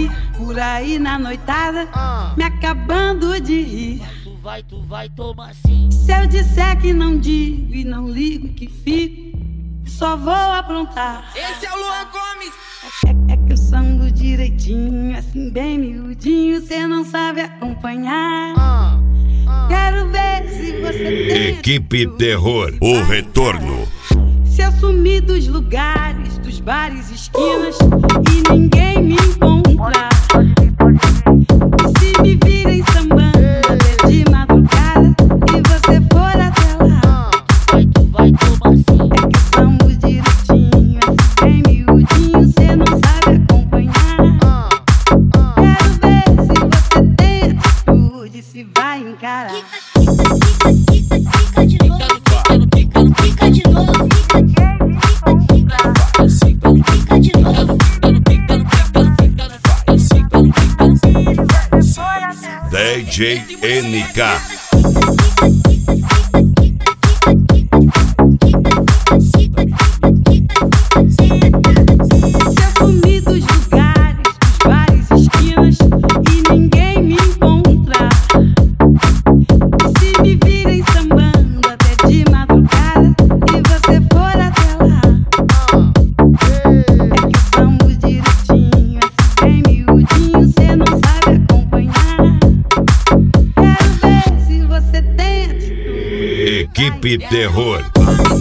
aí, por aí na noitada, me acabando de rir. Tu vai tomar sim. Se eu disser que não digo e não ligo que fico, só vou aprontar. Esse é o Luan Gomes. É que eu sambo direitinho, assim bem miudinho, cê não sabe acompanhar. Quero ver se você tem Equipe Terror, o retorno. Se eu sumir dos lugares, dos bares, esquinas e ninguém me encontrar, e se me virem sambando até de madrugada e você for até lá, Tu vai tomar sim. é que eu sambo direitinho, assim bem miudinho, cê não sabe acompanhar. Quero ver se você tem atitude, se vai encarar. Fica de novo. Fica de novo. Fica de novo. DJ NK. Se eu sumir dos lugares, dos bares, esquinas e ninguém me encontrar, e se me virem sambando até de madrugada e você for até lá, é que eu sambo direitinho, assim bem miudinho, cê não sabe acompanhar. Quero ver se você tem atitude. Equipe Terror.